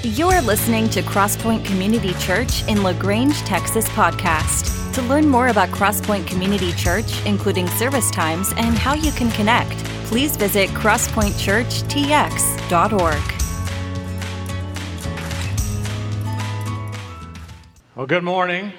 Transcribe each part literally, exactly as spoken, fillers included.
You're listening to Crosspoint Community Church in LaGrange, Texas podcast. To learn more about Crosspoint Community Church, including service times and how you can connect, please visit crosspoint church t x dot org. Well, good morning.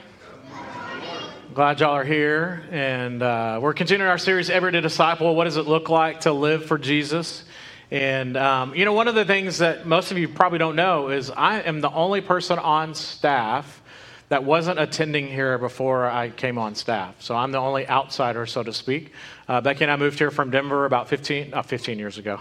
Glad y'all are here, and uh, we're continuing our series, Everyday Disciple. What does it look like to live for Jesus? And, um, you know, one of the things that most of you probably don't know is I am the only person on staff that wasn't attending here before I came on staff. So I'm the only outsider, so to speak. Uh, Becky and I moved here from Denver about fifteen, uh, fifteen years ago.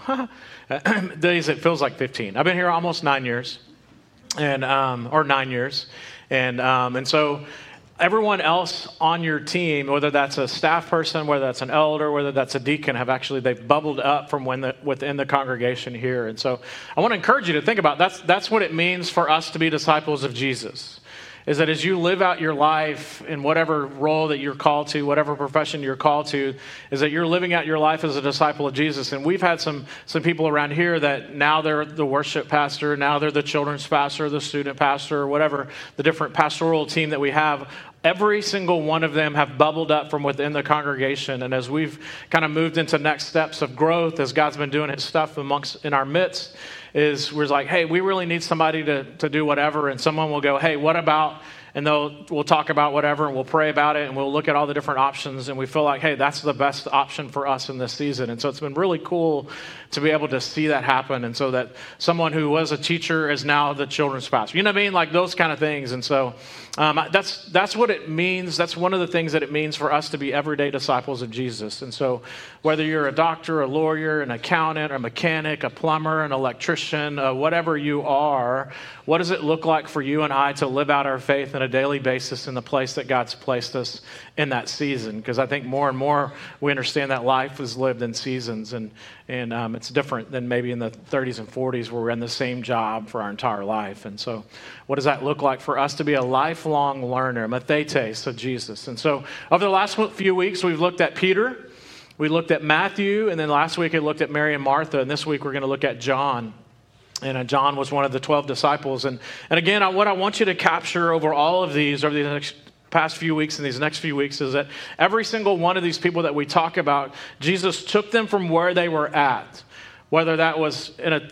Days it feels like fifteen. I've been here almost nine years, and um, or nine years. And um, and so everyone else on your team, whether that's a staff person, whether that's an elder, whether that's a deacon, have actually, they've bubbled up from when the, within the congregation here. And so I want to encourage you to think about that's that's what it means for us to be disciples of Jesus. Is that as you live out your life in whatever role that you're called to, whatever profession you're called to, is that you're living out your life as a disciple of Jesus. And we've had some some people around here that now they're the worship pastor, now they're the children's pastor, the student pastor, or whatever, the different pastoral team that we have. Every single one of them have bubbled up from within the congregation. And as we've kind of moved into next steps of growth, as God's been doing his stuff amongst in our midst, is we're like, hey, we really need somebody to, to do whatever. And someone will go, hey, what about, and they'll we'll talk about whatever, and we'll pray about it, and we'll look at all the different options. And we feel like, hey, that's the best option for us in this season. And so it's been really cool to be able to see that happen. And so that someone who was a teacher is now the children's pastor. You know what I mean? Like those kind of things. And so um, that's that's what it means. That's one of the things that it means for us to be everyday disciples of Jesus. And so whether you're a doctor, a lawyer, an accountant, a mechanic, a plumber, an electrician, uh, whatever you are, what does it look like for you and I to live out our faith on a daily basis in the place that God's placed us in that season? Because I think more and more we understand that life is lived in seasons, and and um, it's different than maybe in the thirties and forties where we're in the same job for our entire life. And so what does that look like for us to be a lifelong learner, mathetes of Jesus? And so over the last few weeks, we've looked at Peter, we looked at Matthew, and then last week I looked at Mary and Martha, and this week we're going to look at John. And uh, John was one of the twelve disciples. And, and again, I, what I want you to capture over all of these, over the next past few weeks and these next few weeks, is that every single one of these people that we talk about, Jesus took them from where they were at, whether that was in a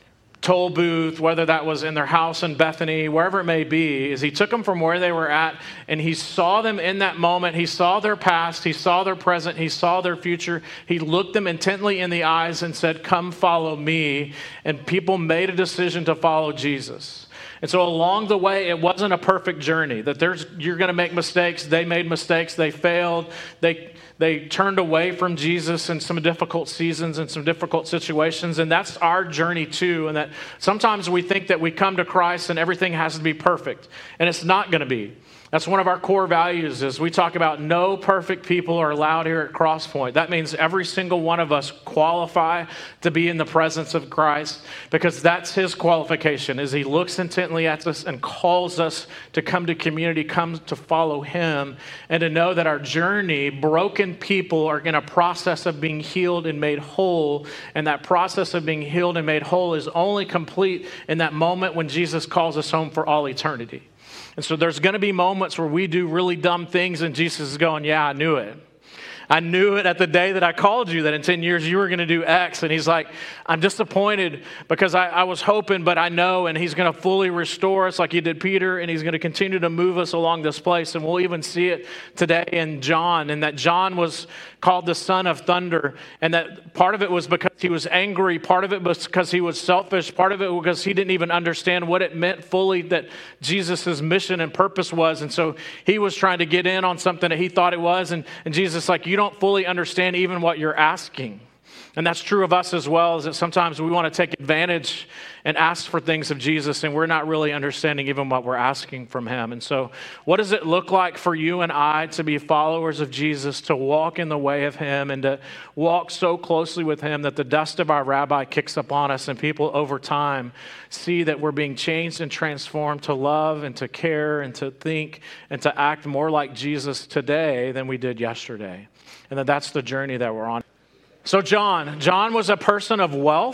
toll booth, whether that was in their house in Bethany, wherever it may be, is he took them from where they were at, and he saw them in that moment. He saw their past, he saw their present, he saw their future. He looked them intently in the eyes and said, "Come follow me." And people made a decision to follow Jesus. And so along the way, it wasn't a perfect journey, that there's you're going to make mistakes. They made mistakes. They failed. They They turned away from Jesus in some difficult seasons and some difficult situations. And that's our journey too. And that sometimes we think that we come to Christ and everything has to be perfect. And it's not going to be. That's one of our core values, is we talk about no perfect people are allowed here at Crosspoint. That means every single one of us qualify to be in the presence of Christ, because that's his qualification, is he looks intently at us and calls us to come to community, come to follow him, and to know that our journey, broken people are in a process of being healed and made whole. And that process of being healed and made whole is only complete in that moment when Jesus calls us home for all eternity. And so there's going to be moments where we do really dumb things and Jesus is going, "Yeah, I knew it. I knew it at the day that I called you, that in ten years you were going to do X." And he's like, "I'm disappointed because I, I was hoping, but I know." And he's going to fully restore us like he did Peter. And he's going to continue to move us along this place. And we'll even see it today in John. And that John was called the son of thunder. And that part of it was because he was angry. Part of it was because he was selfish. Part of it was because he didn't even understand what it meant fully that Jesus' mission and purpose was. And so he was trying to get in on something that he thought it was. And, and Jesus like, "You don't fully understand even what you're asking." And that's true of us as well, is that sometimes we want to take advantage and ask for things of Jesus, and we're not really understanding even what we're asking from him. And so what does it look like for you and I to be followers of Jesus, to walk in the way of him, and to walk so closely with him that the dust of our rabbi kicks up on us, and people over time see that we're being changed and transformed to love and to care and to think and to act more like Jesus today than we did yesterday? And that that's the journey that we're on. So John, John was a person of wealth.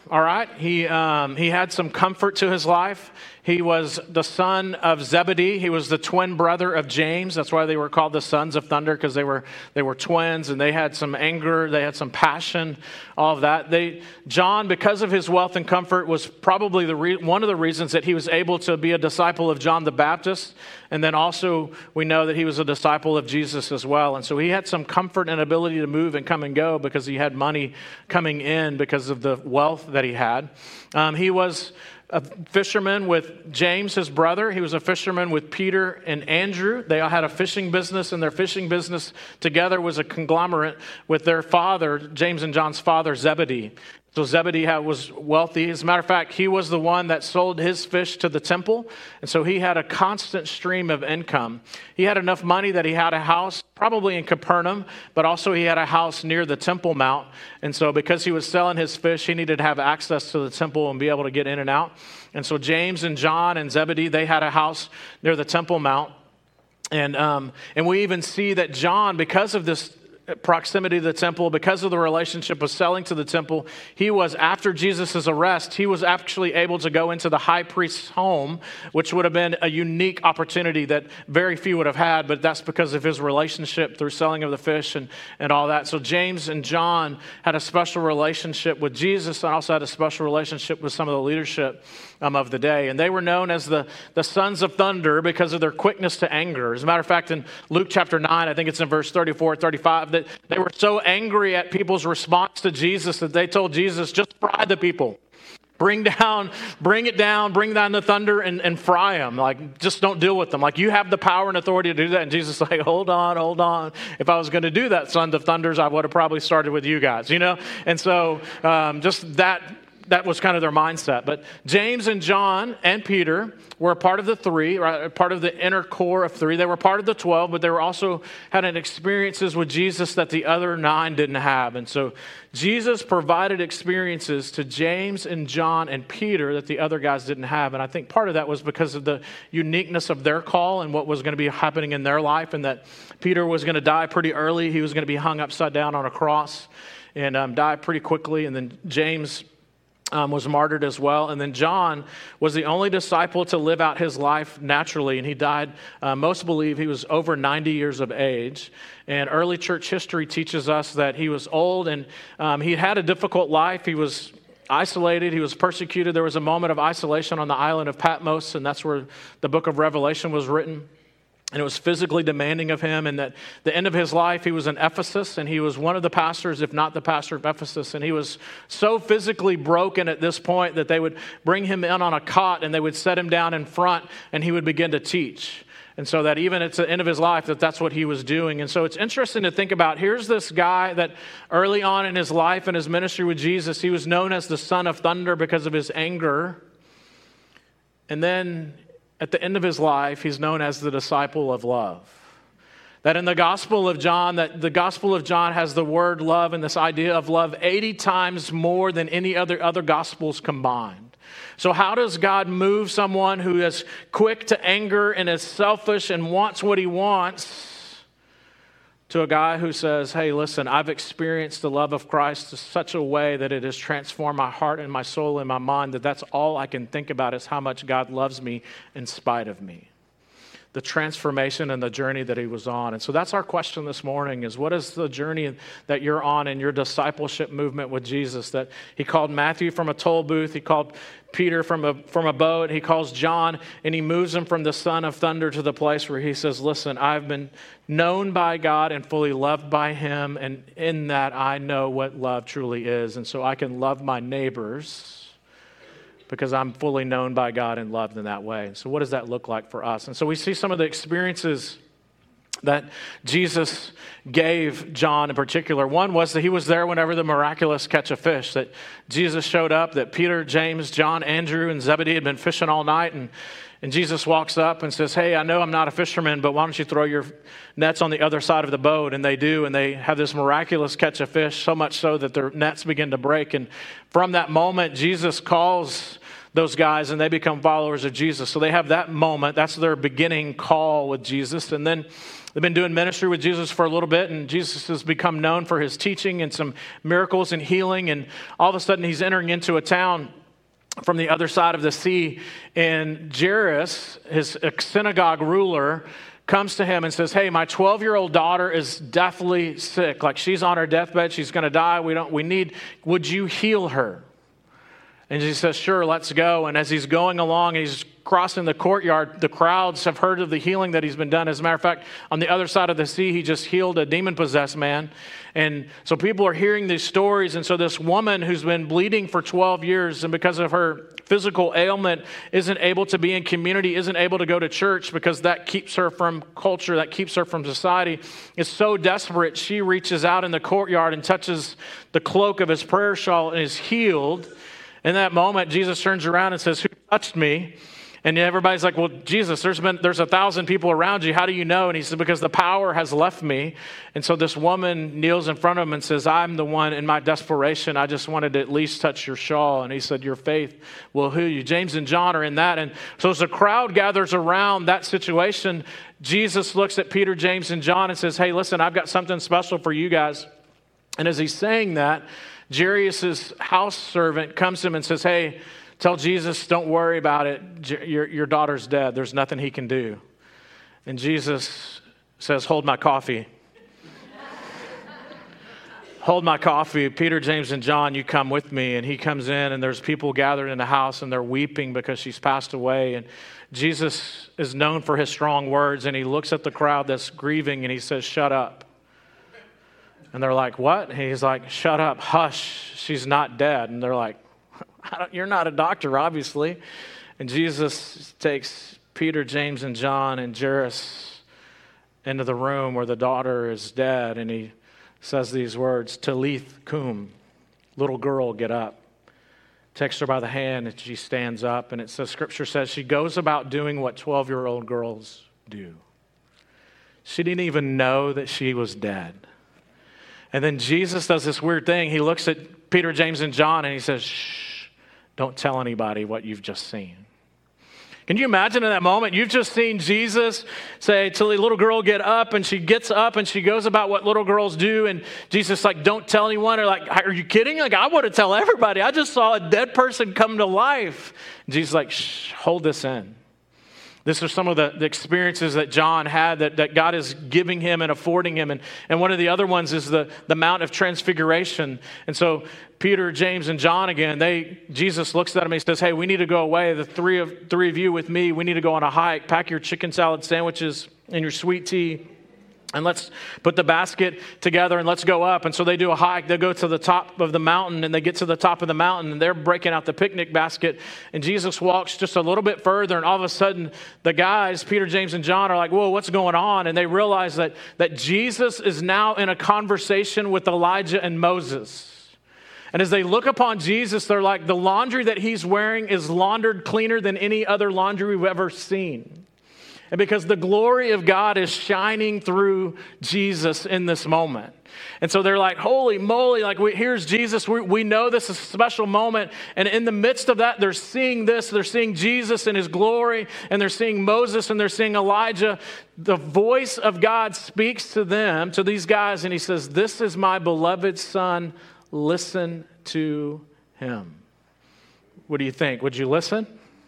all right? He, um, he had some comfort to his life. He was the son of Zebedee. He was the twin brother of James. That's why they were called the sons of thunder, because they were they were twins, and they had some anger, they had some passion, all of that. They John, because of his wealth and comfort, was probably the re- one of the reasons that he was able to be a disciple of John the Baptist. And then also we know that he was a disciple of Jesus as well. And so he had some comfort and ability to move and come and go because he had money coming in because of the wealth that he had. Um, he was a fisherman with James, his brother. He was a fisherman with Peter and Andrew. They all had a fishing business, and their fishing business together was a conglomerate with their father, James and John's father, Zebedee. So Zebedee had, was wealthy. As a matter of fact, he was the one that sold his fish to the temple. And so he had a constant stream of income. He had enough money that he had a house, probably in Capernaum, but also he had a house near the Temple Mount. And so because he was selling his fish, he needed to have access to the temple and be able to get in and out. And so James and John and Zebedee, they had a house near the Temple Mount. And, um, and we even see that John, because of this proximity to the temple, because of the relationship of selling to the temple, he was, after Jesus' arrest, he was actually able to go into the high priest's home, which would have been a unique opportunity that very few would have had, but that's because of his relationship through selling of the fish and, and all that. So James and John had a special relationship with Jesus, and also had a special relationship with some of the leadership um, of the day. And they were known as the, the sons of thunder because of their quickness to anger. As a matter of fact, in Luke chapter nine, I think it's in verse thirty-four, thirty-five, that they were so angry at people's response to Jesus that they told Jesus, just fry the people. Bring down, bring it down, bring down the thunder and, and fry them. Like, just don't deal with them. Like, you have the power and authority to do that. And Jesus is like, hold on, hold on. If I was going to do that, sons of thunders, I would have probably started with you guys, you know? And so um, just that, that was kind of their mindset. But James and John and Peter were a part of the three, right, part of the inner core of three. They were part of the twelve, but they were also had an experiences with Jesus that the other nine didn't have. And so Jesus provided experiences to James and John and Peter that the other guys didn't have. And I think part of that was because of the uniqueness of their call and what was going to be happening in their life, and that Peter was going to die pretty early. He was going to be hung upside down on a cross and um, die pretty quickly. And then James Um, was martyred as well. And then John was the only disciple to live out his life naturally, and he died, uh, most believe he was over ninety years of age. And early church history teaches us that he was old, and um, he had a difficult life. He was isolated, he was persecuted. There was a moment of isolation on the island of Patmos, and that's where the book of Revelation was written. And it was physically demanding of him. And at the end of his life, he was in Ephesus, and he was one of the pastors, if not the pastor of Ephesus. And he was so physically broken at this point that they would bring him in on a cot, and they would set him down in front, and he would begin to teach. And so that even at the end of his life, that that's what he was doing. And so it's interesting to think about, here's this guy that early on in his life and his ministry with Jesus, he was known as the son of thunder because of his anger. And then at the end of his life, he's known as the disciple of love. That in the Gospel of John, that the Gospel of John has the word love and this idea of love eighty times more than any other, other Gospels combined. So how does God move someone who is quick to anger and is selfish and wants what he wants to a guy who says, hey, listen, I've experienced the love of Christ in such a way that it has transformed my heart and my soul and my mind, that that's all I can think about is how much God loves me in spite of me. The transformation and the journey that he was on. And so that's our question this morning, is what is the journey that you're on in your discipleship movement with Jesus? That he called Matthew from a toll booth, he called Peter from a from a boat, he calls John, and he moves him from the son of thunder to the place where he says, listen, I've been known by God and fully loved by him, and in that I know what love truly is. And so I can love my neighbors because I'm fully known by God and loved in that way. So what does that look like for us? And so we see some of the experiences that Jesus gave John in particular. One was that he was there whenever the miraculous catch of fish, that Jesus showed up, that Peter, James, John, Andrew, and Zebedee had been fishing all night, and And Jesus walks up and says, hey, I know I'm not a fisherman, but why don't you throw your nets on the other side of the boat? And they do, and they have this miraculous catch of fish, so much so that their nets begin to break. And from that moment, Jesus calls those guys, and they become followers of Jesus. So they have that moment. That's their beginning call with Jesus. And then they've been doing ministry with Jesus for a little bit, and Jesus has become known for his teaching and some miracles and healing. And all of a sudden, he's entering into a town from the other side of the sea. And Jairus, his synagogue ruler, comes to him and says, hey, my twelve-year-old daughter is deathly sick. Like, she's on her deathbed. She's going to die. We don't. We need, would you heal her? And he says, sure, let's go. And as he's going along, he's crossing the courtyard. The crowds have heard of the healing that he's been done. As a matter of fact, on the other side of the sea, he just healed a demon-possessed man. And so people are hearing these stories. And so this woman who's been bleeding for twelve years, and because of her physical ailment, isn't able to be in community, isn't able to go to church because that keeps her from culture, that keeps her from society, is so desperate, she reaches out in the courtyard and touches the cloak of his prayer shawl and is healed. In that moment, Jesus turns around and says, who touched me? And everybody's like, well, Jesus, there's been there's a thousand people around you. How do you know? And he said, because the power has left me. And so this woman kneels in front of him and says, I'm the one. In my desperation, I just wanted to at least touch your shawl. And he said, your faith will heal you. James and John are in that. And so as the crowd gathers around that situation, Jesus looks at Peter, James, and John and says, hey, listen, I've got something special for you guys. And as he's saying that, Jairus' house servant comes to him and says, hey, tell Jesus, don't worry about it. Your, your daughter's dead. There's nothing he can do. And Jesus says, hold my coffee. Hold my coffee. Peter, James, and John, you come with me. And he comes in, and there's people gathered in the house, and they're weeping because she's passed away. And Jesus is known for his strong words, and he looks at the crowd that's grieving, and he says, shut up. And they're like, what? And he's like, shut up, hush, she's not dead. And they're like, you're not a doctor, obviously. And Jesus takes Peter, James, and John and Jairus into the room where the daughter is dead. And he says these words, Talith cum, little girl, get up. Takes her by the hand and she stands up. And it says, Scripture says she goes about doing what twelve-year-old girls do. She didn't even know that she was dead. And then Jesus does this weird thing. He looks at Peter, James, and John, and he says, shh, don't tell anybody what you've just seen. Can you imagine in that moment? You've just seen Jesus say to the little girl, get up, and she gets up, and she goes about what little girls do, and Jesus is like, don't tell anyone. Or like, are you kidding? Like, I want to tell everybody. I just saw a dead person come to life. And Jesus is like, shh, hold this in. These are some of the, the experiences that John had that, that God is giving him and affording him. And, and one of the other ones is the, the Mount of Transfiguration. And so Peter, James, and John again, they Jesus looks at him and he says, hey, we need to go away. The three of, three of you with me, we need to go on a hike. Pack your chicken salad sandwiches and your sweet tea. And let's put the basket together and let's go up. And so they do a hike. They go to the top of the mountain and they get to the top of the mountain and they're breaking out the picnic basket. And Jesus walks just a little bit further and all of a sudden the guys, Peter, James, and John are like, whoa, what's going on? And they realize that, that Jesus is now in a conversation with Elijah and Moses. And as they look upon Jesus, they're like, the laundry that he's wearing is laundered cleaner than any other laundry we've ever seen. And because the glory of God is shining through Jesus in this moment. And so they're like, holy moly, like we, here's Jesus. We, we know this is a special moment. And in the midst of that, they're seeing this. They're seeing Jesus in his glory. And they're seeing Moses and they're seeing Elijah. The voice of God speaks to them, to these guys. And he says, this is my beloved son. Listen to him. What do you think? Would you listen?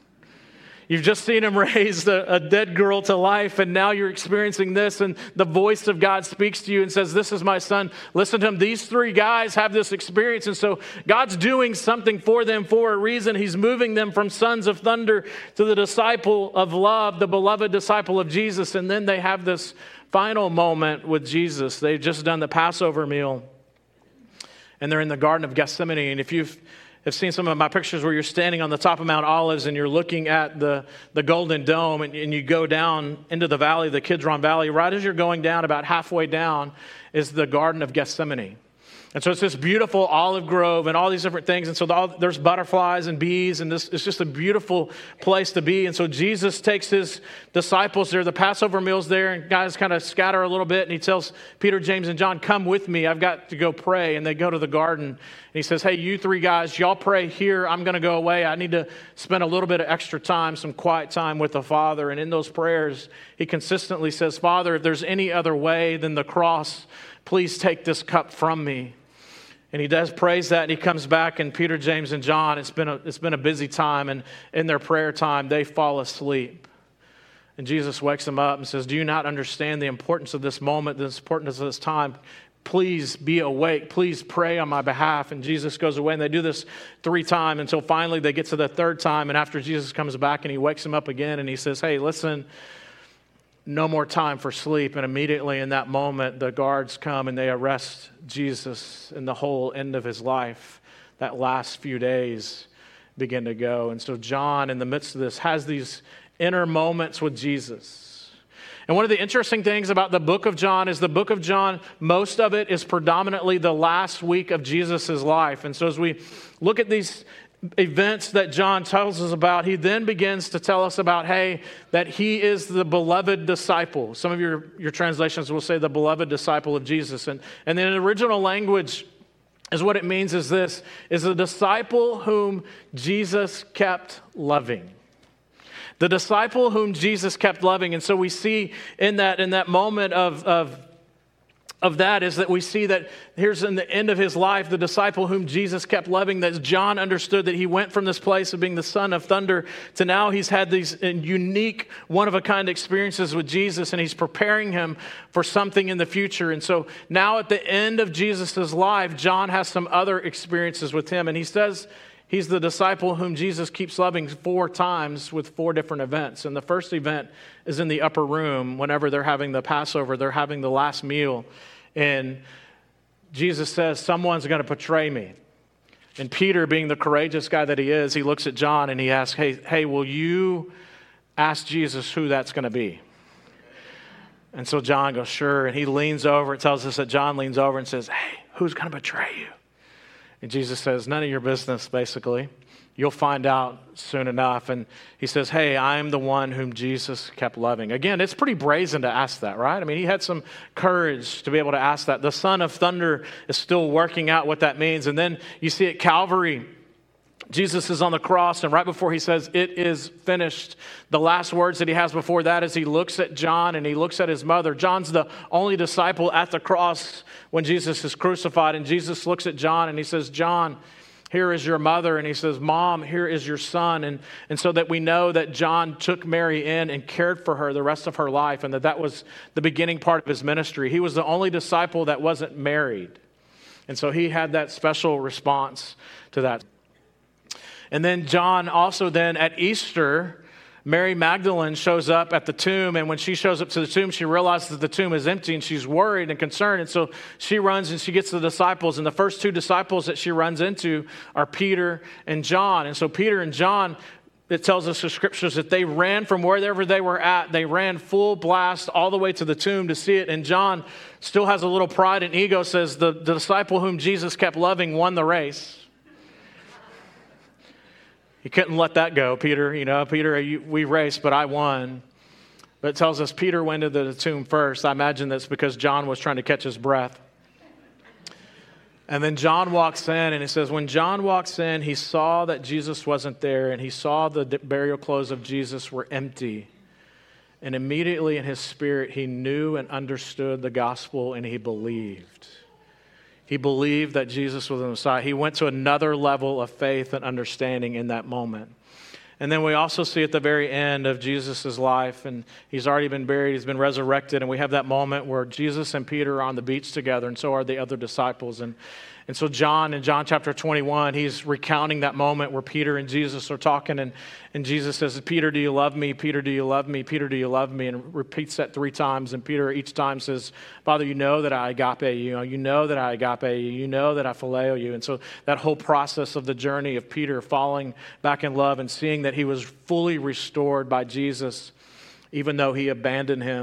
You've just seen him raise a, a dead girl to life, and now you're experiencing this, and the voice of God speaks to you and says, this is my son. Listen to him. These three guys have this experience, and so God's doing something for them for a reason. He's moving them from sons of thunder to the disciple of love, the beloved disciple of Jesus, and then they have this final moment with Jesus. They've just done the Passover meal, and they're in the Garden of Gethsemane, and if you've I've seen some of my pictures where you're standing on the top of Mount Olives and you're looking at the, the Golden Dome and, and you go down into the valley, the Kidron Valley. Right as you're going down, about halfway down, is the Garden of Gethsemane. And so it's this beautiful olive grove and all these different things. And so the, all, there's butterflies and bees, and this it's just a beautiful place to be. And so Jesus takes his disciples there. The Passover meal's there, and guys kind of scatter a little bit. And he tells Peter, James, and John, come with me. I've got to go pray. And they go to the garden. And he says, hey, you three guys, y'all pray here. I'm going to go away. I need to spend a little bit of extra time, some quiet time with the Father. And in those prayers, he consistently says, Father, if there's any other way than the cross, please take this cup from me. And he does praise that, and he comes back, and Peter, James, and John, it's been a, it's been a busy time, and in their prayer time, they fall asleep. And Jesus wakes them up and says, do you not understand the importance of this moment, the importance of this time? Please be awake. Please pray on my behalf. And Jesus goes away, and they do this three times until finally they get to the third time, and after Jesus comes back, and he wakes them up again, and he says, hey, listen, no more time for sleep. And immediately in that moment, the guards come and they arrest Jesus, and the whole end of his life, that last few days, begin to go. And so John, in the midst of this, has these inner moments with Jesus. And one of the interesting things about the book of John is the book of John, most of it is predominantly the last week of Jesus' life. And so as we look at these events that John tells us about, he then begins to tell us about, hey, that he is the beloved disciple. Some of your, your translations will say the beloved disciple of Jesus. And, and in the original language is what it means is this, is a disciple whom Jesus kept loving. The disciple whom Jesus kept loving. And so we see in that, in that moment of, of of that is that we see that here's in the end of his life, the disciple whom Jesus kept loving, that John understood that he went from this place of being the son of thunder to now he's had these unique, one-of-a-kind experiences with Jesus, and he's preparing him for something in the future. And so now at the end of Jesus' life, John has some other experiences with him, and he says he's the disciple whom Jesus keeps loving four times with four different events. And the first event is in the upper room whenever they're having the Passover, they're having the last meal. And Jesus says, someone's going to betray me. And Peter, being the courageous guy that he is, he looks at John and he asks, hey, hey, will you ask Jesus who that's going to be? And so John goes, sure. And he leans over. It tells us that John leans over and says, hey, who's going to betray you? And Jesus says, none of your business, basically. You'll find out soon enough. And he says, hey, I'm the one whom Jesus kept loving. Again, it's pretty brazen to ask that, right? I mean, he had some courage to be able to ask that. The Son of Thunder is still working out what that means. And then you see at Calvary, Jesus is on the cross, and right before he says, it is finished, the last words that he has before that is he looks at John and he looks at his mother. John's the only disciple at the cross when Jesus is crucified, and Jesus looks at John and he says, John, here is your mother. And he says, Mom, here is your son. And, and so that we know that John took Mary in and cared for her the rest of her life, and that that was the beginning part of his ministry. He was the only disciple that wasn't married. And so he had that special response to that. And then John also then at Easter, Mary Magdalene shows up at the tomb, and when she shows up to the tomb, she realizes that the tomb is empty, and she's worried and concerned, and so she runs and she gets the disciples, and the first two disciples that she runs into are Peter and John. And so Peter and John, it tells us in scriptures that they ran from wherever they were at, they ran full blast all the way to the tomb to see it, and John still has a little pride and ego, says the, the disciple whom Jesus kept loving won the race. He couldn't let that go, Peter. You know, Peter, you, we raced, but I won. But it tells us Peter went into the tomb first. I imagine that's because John was trying to catch his breath. And then John walks in, and it says, when John walks in, he saw that Jesus wasn't there, and he saw the burial clothes of Jesus were empty. And immediately in his spirit, he knew and understood the gospel, and he believed. He believed that Jesus was the Messiah. He went to another level of faith and understanding in that moment. And then we also see at the very end of Jesus' life, and he's already been buried, he's been resurrected, and we have that moment where Jesus and Peter are on the beach together, and so are the other disciples. And And so John, in John chapter twenty-one, he's recounting that moment where Peter and Jesus are talking, and, and Jesus says, Peter, do you love me? Peter, do you love me? Peter, do you love me? And repeats that three times, and Peter each time says, Father, you know that I agape you, you know, you know that I agape you, you know that I phileo you. And so that whole process of the journey of Peter falling back in love and seeing that he was fully restored by Jesus, even though he abandoned him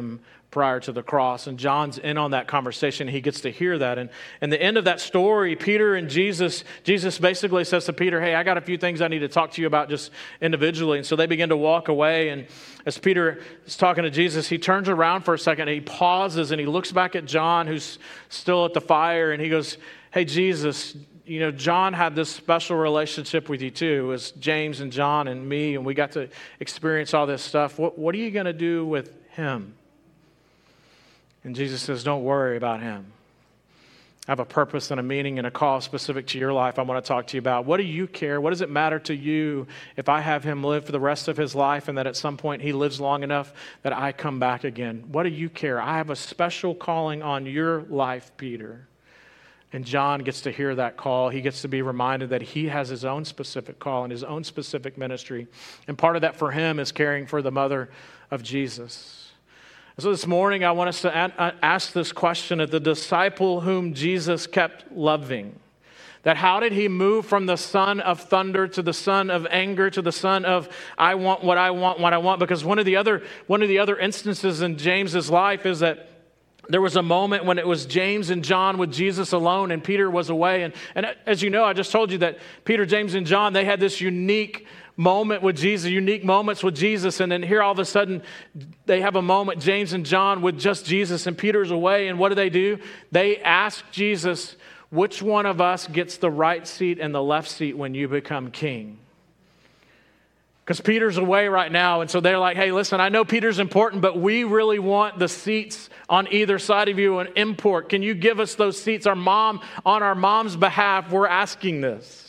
prior to the cross. And John's in on that conversation. He gets to hear that. And in the end of that story, Peter and Jesus, Jesus basically says to Peter, hey, I got a few things I need to talk to you about just individually. And so they begin to walk away. And as Peter is talking to Jesus, he turns around for a second and he pauses and he looks back at John, who's still at the fire. And he goes, hey, Jesus, you know, John had this special relationship with you too. It was James and John and me, and we got to experience all this stuff. What, what are you going to do with him? And Jesus says, don't worry about him. I have a purpose and a meaning and a call specific to your life I want to talk to you about. What do you care? What does it matter to you if I have him live for the rest of his life and that at some point he lives long enough that I come back again? What do you care? I have a special calling on your life, Peter. And John gets to hear that call. He gets to be reminded that he has his own specific call and his own specific ministry. And part of that for him is caring for the mother of Jesus. So this morning, I want us to ask this question of the disciple whom Jesus kept loving. That how did he move from the son of thunder to the son of anger to the son of I want what I want, what I want? Because one of the other, one of the other instances in James's life is that there was a moment when it was James and John with Jesus alone and Peter was away. And, and as you know, I just told you that Peter, James, and John, they had this unique moment with Jesus, unique moments with Jesus. And then here all of a sudden, they have a moment, James and John, with just Jesus and Peter's away. And what do they do? They ask Jesus, which one of us gets the right seat and the left seat when you become king? Because Peter's away right now. And so they're like, hey, listen, I know Peter's important, but we really want the seats on either side of you, an import. Can you give us those seats? Our mom, on our mom's behalf, we're asking this.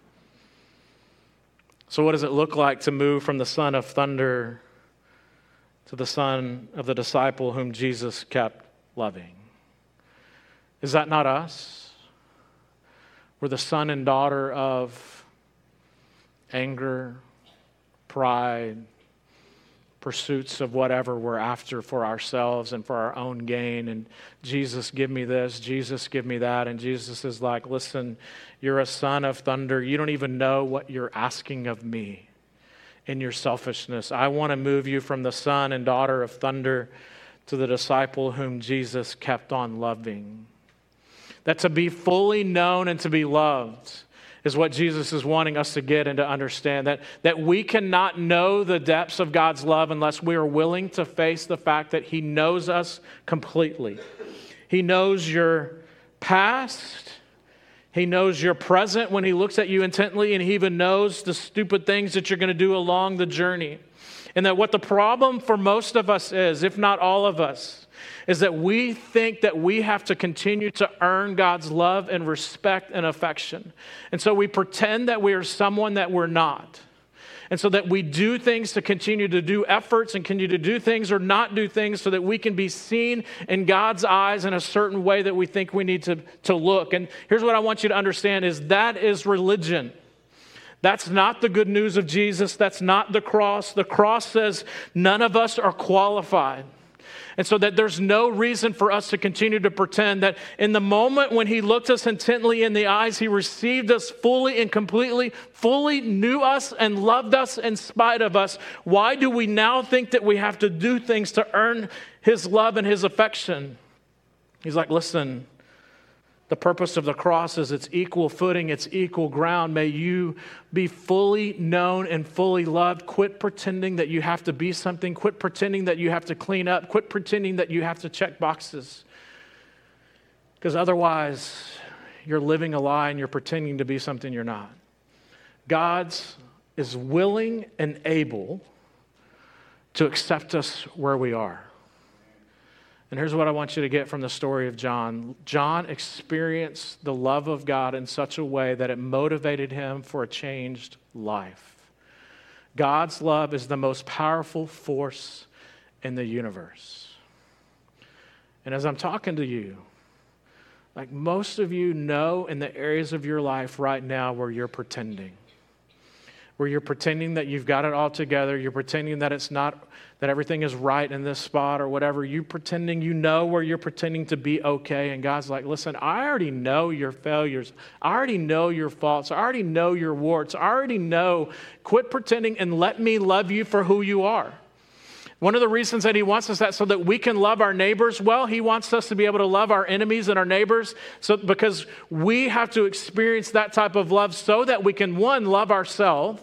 So what does it look like to move from the son of thunder to the son of the disciple whom Jesus kept loving? Is that not us? We're the son and daughter of anger, pride, pursuits of whatever we're after for ourselves and for our own gain. And Jesus, give me this. Jesus, give me that. And Jesus is like, listen, you're a son of thunder. You don't even know what you're asking of me in your selfishness. I want to move you from the son and daughter of thunder to the disciple whom Jesus kept on loving. That to be fully known and to be loved is what Jesus is wanting us to get and to understand. That, that we cannot know the depths of God's love unless we are willing to face the fact that he knows us completely. He knows your past. He knows your present when he looks at you intently, and he even knows the stupid things that you're going to do along the journey. And that what the problem for most of us is, if not all of us, is that we think that we have to continue to earn God's love and respect and affection. And so we pretend that we are someone that we're not. And so that we do things to continue to do efforts and continue to do things or not do things so that we can be seen in God's eyes in a certain way that we think we need to, to look. And here's what I want you to understand is that is religion. That's not the good news of Jesus. That's not the cross. The cross says none of us are qualified. And so that there's no reason for us to continue to pretend that in the moment when he looked us intently in the eyes, he received us fully and completely, fully knew us and loved us in spite of us. Why do we now think that we have to do things to earn his love and his affection? He's like, listen, the purpose of the cross is it's equal footing, it's equal ground. May you be fully known and fully loved. Quit pretending that you have to be something. Quit pretending that you have to clean up. Quit pretending that you have to check boxes. Because otherwise, you're living a lie and you're pretending to be something you're not. God is willing and able to accept us where we are. And here's what I want you to get from the story of John. John experienced the love of God in such a way that it motivated him for a changed life. God's love is the most powerful force in the universe. And as I'm talking to you, like most of you know in the areas of your life right now where you're pretending. Where you're pretending that you've got it all together. You're pretending that it's not, that everything is right in this spot or whatever. You pretending you know where you're pretending to be okay. And God's like, listen, I already know your failures. I already know your faults. I already know your warts. I already know. Quit pretending and let me love you for who you are. One of the reasons that he wants us that so that we can love our neighbors well, he wants us to be able to love our enemies and our neighbors so because we have to experience that type of love so that we can, one, love ourselves,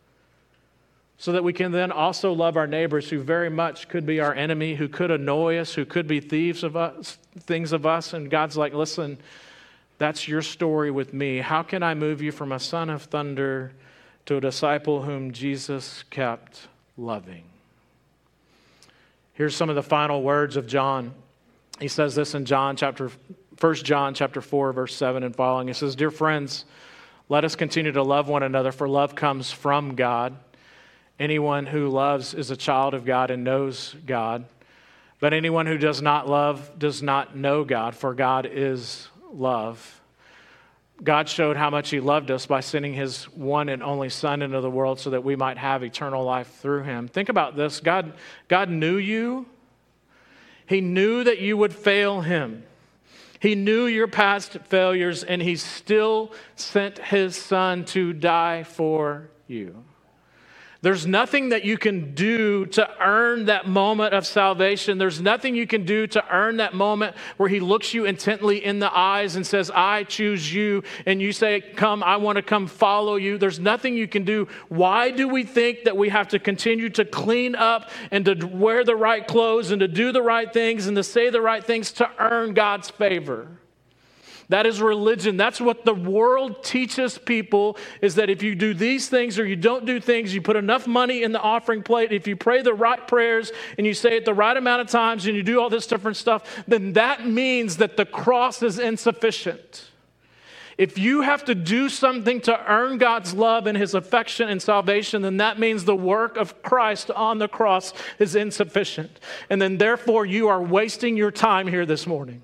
so that we can then also love our neighbors who very much could be our enemy, who could annoy us, who could be thieves of us, things of us. And God's like, listen, that's your story with me. How can I move you from a son of thunder to a disciple whom Jesus kept loving? Here's some of the final words of John. He says this in John chapter, First John chapter four, verse seven and following. He says, "Dear friends, let us continue to love one another, for love comes from God. Anyone who loves is a child of God and knows God. But anyone who does not love does not know God, for God is love." God showed how much he loved us by sending his one and only Son into the world so that we might have eternal life through him. Think about this. God, God knew you. He knew that you would fail him. He knew your past failures, and he still sent his Son to die for you. There's nothing that you can do to earn that moment of salvation. There's nothing you can do to earn that moment where he looks you intently in the eyes and says, "I choose you." And you say, "Come, I want to come follow you." There's nothing you can do. Why do we think that we have to continue to clean up and to wear the right clothes and to do the right things and to say the right things to earn God's favor? That is religion. That's what the world teaches people, is that if you do these things or you don't do things, you put enough money in the offering plate, if you pray the right prayers and you say it the right amount of times and you do all this different stuff, then that means that the cross is insufficient. If you have to do something to earn God's love and his affection and salvation, then that means the work of Christ on the cross is insufficient. And then therefore you are wasting your time here this morning.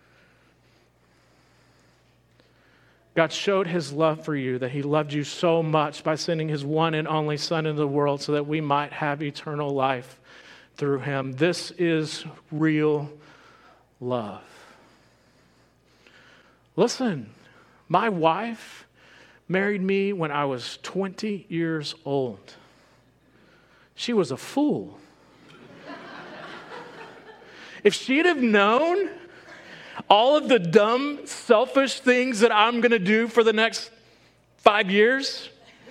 God showed his love for you, that he loved you so much by sending his one and only Son into the world so that we might have eternal life through him. This is real love. Listen, my wife married me when I was twenty years old. She was a fool. If she'd have known all of the dumb, selfish things that I'm going to do for the next five years,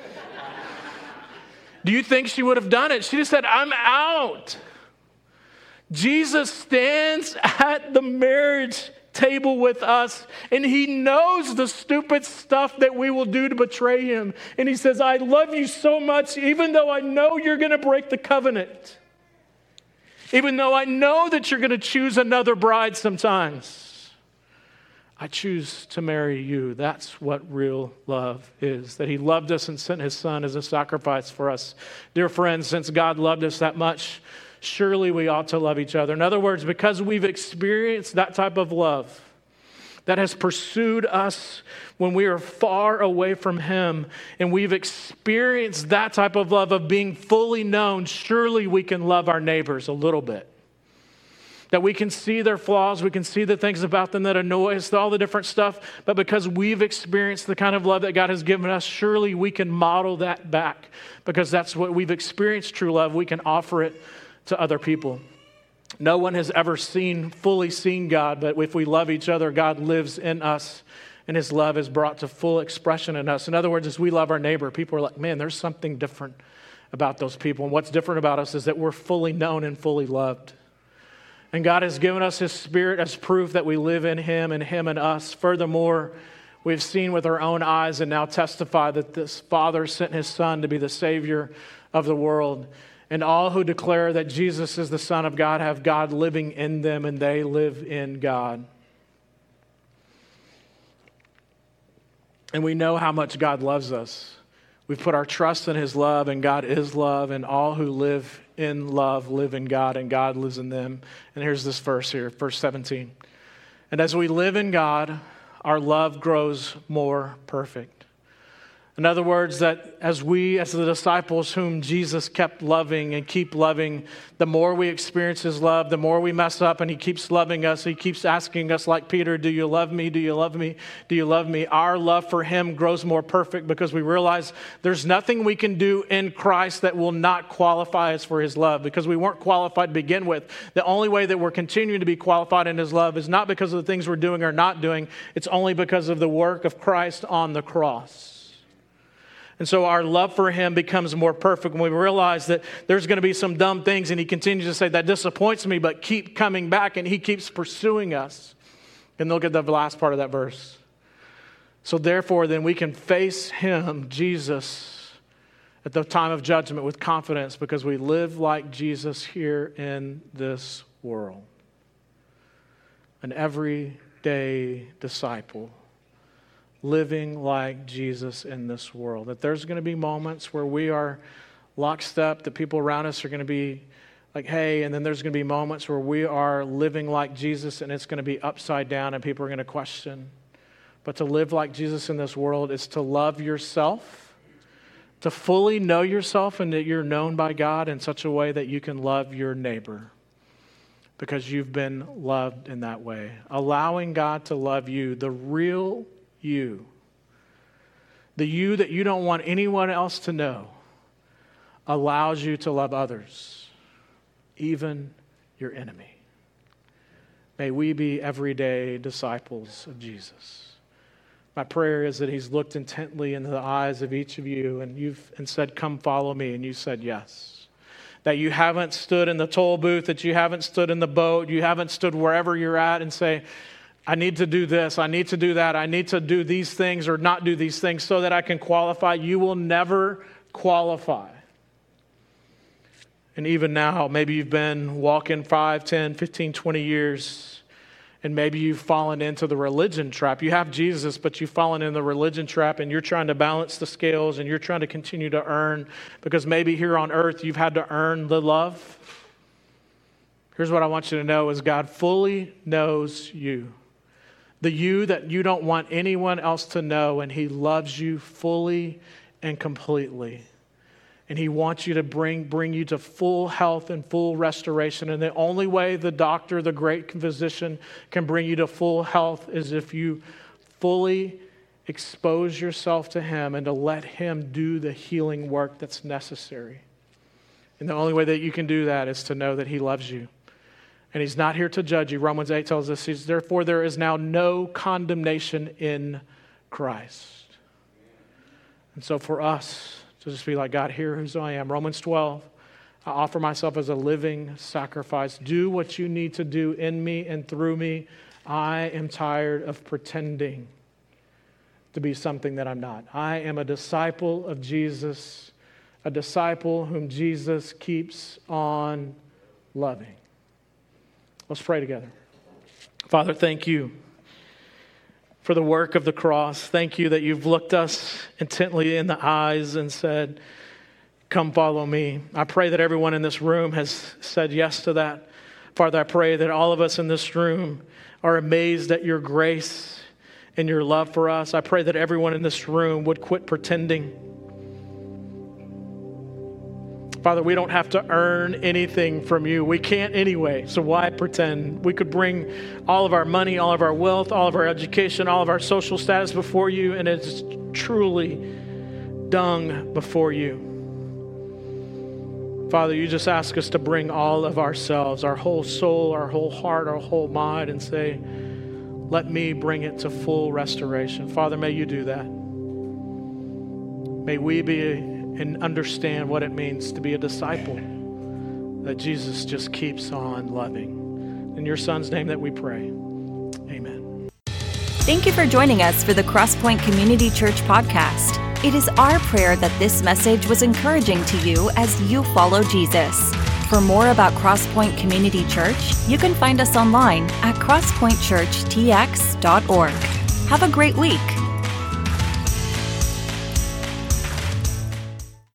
do you think she would have done it? She just said, "I'm out." Jesus stands at the marriage table with us, and he knows the stupid stuff that we will do to betray him. And he says, "I love you so much, even though I know you're going to break the covenant. Even though I know that you're going to choose another bride sometimes, I choose to marry you." That's what real love is, that he loved us and sent his Son as a sacrifice for us. Dear friends, since God loved us that much, surely we ought to love each other. In other words, because we've experienced that type of love that has pursued us when we are far away from him, and we've experienced that type of love of being fully known, surely we can love our neighbors a little bit. That we can see their flaws, we can see the things about them that annoy us, all the different stuff, but because we've experienced the kind of love that God has given us, surely we can model that back, because that's what we've experienced, true love. We can offer it to other people. No one has ever seen, fully seen God, but if we love each other, God lives in us, and his love is brought to full expression in us. In other words, as we love our neighbor, people are like, "Man, there's something different about those people." And what's different about us is that we're fully known and fully loved. And God has given us his Spirit as proof that we live in him and him in us. Furthermore, we've seen with our own eyes and now testify that this Father sent his Son to be the Savior of the world. And all who declare that Jesus is the Son of God have God living in them, and they live in God. And we know how much God loves us. We've put our trust in his love, and God is love, and all who live in love live in God, and God lives in them. And here's this verse here, verse seventeen. "And as we live in God, our love grows more perfect. In other words, that as we, as the disciples whom Jesus kept loving and keep loving, the more we experience his love, the more we mess up and he keeps loving us. He keeps asking us like Peter, do you love me? Do you love me? Do you love me? Our love for him grows more perfect because we realize there's nothing we can do in Christ that will not qualify us for his love, because we weren't qualified to begin with. The only way that we're continuing to be qualified in his love is not because of the things we're doing or not doing. It's only because of the work of Christ on the cross. And so our love for him becomes more perfect when we realize that there's going to be some dumb things, and he continues to say, that disappoints me, but keep coming back, and he keeps pursuing us. And look at the last part of that verse. So therefore, then we can face him, Jesus, at the time of judgment with confidence, because we live like Jesus here in this world. An everyday disciple, living like Jesus in this world. That there's going to be moments where we are lockstep, that people around us are going to be like, hey, and then there's going to be moments where we are living like Jesus and it's going to be upside down and people are going to question. But to live like Jesus in this world is to love yourself, to fully know yourself and that you're known by God in such a way that you can love your neighbor because you've been loved in that way. Allowing God to love you, the real you, the you that you don't want anyone else to know, allows you to love others, even your enemy. May we be everyday disciples of Jesus. My prayer is that he's looked intently into the eyes of each of you and you've and said, come follow me, and you said yes. That you haven't stood in the toll booth, that you haven't stood in the boat, you haven't stood wherever you're at and say, I need to do this, I need to do that, I need to do these things or not do these things so that I can qualify. You will never qualify. And even now, maybe you've been walking five, ten, fifteen, twenty years, and maybe you've fallen into the religion trap. You have Jesus, but you've fallen in the religion trap and you're trying to balance the scales and you're trying to continue to earn, because maybe here on earth you've had to earn the love. Here's what I want you to know is God fully knows you. The you that you don't want anyone else to know, and he loves you fully and completely. And he wants you to bring, bring you to full health and full restoration. And the only way the doctor, the great physician, can bring you to full health is if you fully expose yourself to him and to let him do the healing work that's necessary. And the only way that you can do that is to know that he loves you. And he's not here to judge you. Romans eight tells us, he's, therefore there is now no condemnation in Christ. And so for us to just be like, God, here who I am. Romans twelve, I offer myself as a living sacrifice. Do what you need to do in me and through me. I am tired of pretending to be something that I'm not. I am a disciple of Jesus, a disciple whom Jesus keeps on loving. Let's pray together. Father, thank you for the work of the cross. Thank you that you've looked us intently in the eyes and said, come follow me. I pray that everyone in this room has said yes to that. Father, I pray that all of us in this room are amazed at your grace and your love for us. I pray that everyone in this room would quit pretending. Father, we don't have to earn anything from you. We can't anyway, so why pretend? We could bring all of our money, all of our wealth, all of our education, all of our social status before you, and it's truly dung before you. Father, you just ask us to bring all of ourselves, our whole soul, our whole heart, our whole mind, and say, let me bring it to full restoration. Father, may you do that. May we be and understand what it means to be a disciple that Jesus just keeps on loving. In your Son's name that we pray. Amen. Thank you for joining us for the Crosspoint Community Church podcast. It is our prayer that this message was encouraging to you as you follow Jesus. For more about Crosspoint Community Church, you can find us online at crosspoint church t x dot org. Have a great week.